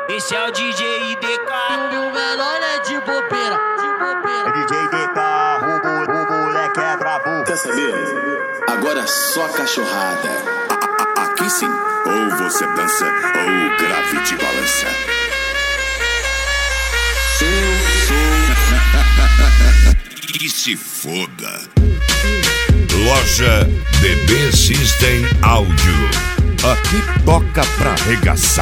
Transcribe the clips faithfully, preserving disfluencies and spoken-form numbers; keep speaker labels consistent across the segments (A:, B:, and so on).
A: Esse é o D J I D K.
B: E o menor é de bobeira, de bobeira.
C: É D J I D K, o, o, o moleque é brabo.
D: Quer saber? Agora só cachorrada.
E: A, a, aqui sim, ou você dança ou o grave te balança.
D: Eu sou.
E: Que se foda. Loja B B System Áudio. Aqui toca pra arregaçar.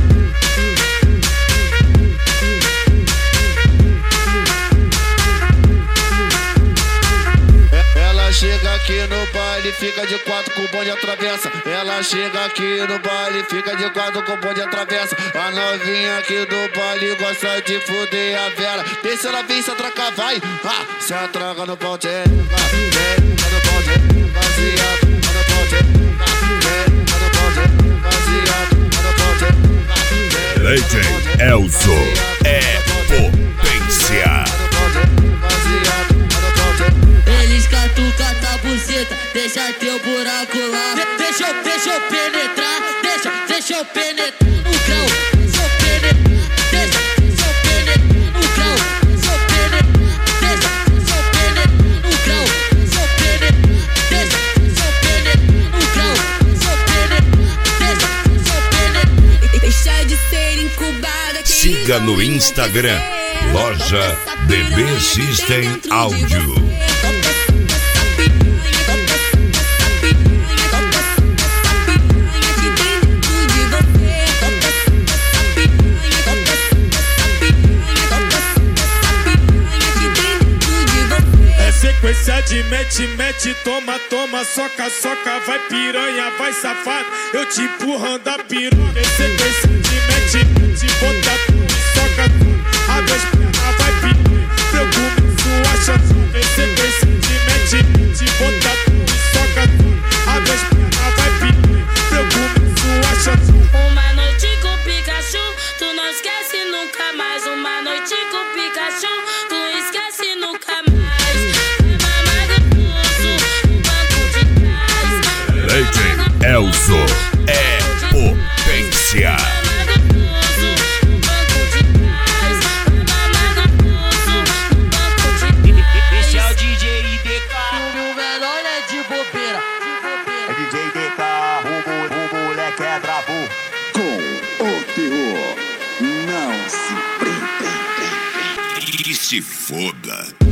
F: Ela chega aqui no baile, fica de quatro com o bonde atravessa. Ela chega aqui no baile, fica de quatro com o bonde atravessa. A novinha aqui do baile gosta de fuder a Vera. Deixa ela vir se atracar, vai. Ah, se atraca no pau, tchê. No pau, tchê. Baseado no pau, tchê. No pau, tchê. Baseado no pau, tchê.
E: D J Elzo é potência.
B: Eles catucam a buceta, deixa teu buraco lá. De deixa eu, deixa eu penetrar, deixa, deixa eu penetrar no grau. Deixa eu penetrar, deixa, deixa eu penetrar no grau. Deixa eu penetrar, deixa, deixa eu penetrar no grau. Deixa eu penetrar, deixa, deixa eu penetrar no grau. Deixa eu penetrar, deixa, deixa eu penetrar.
G: Deixa de ser incubada.
E: Siga no Instagram, Loja B B System Áudio.
H: Sequência de mete, mete, toma, toma, soca, soca, vai piranha, vai safado, eu te empurrando a piroca. É sequência de mete, mete, bota tudo, soca tudo, abre as pernas, vai piranha, eu começo a chantar. É sequência de mete, mete, bota tudo, soca tudo, abre as pernas, vai piranha, eu começo a chantar.
I: Uma noite com Pikachu, tu não esquece nunca mais. Uma noite com Pikachu, tu esquece nunca mais.
E: D J Elzo é potência.
A: Esse é o D J I D K.
B: E o menor é de bobeira, de bobeira.
C: É D J I D K, o, o, o moleque é brabo.
D: Com o terror, não se prenda.
E: Que se foda.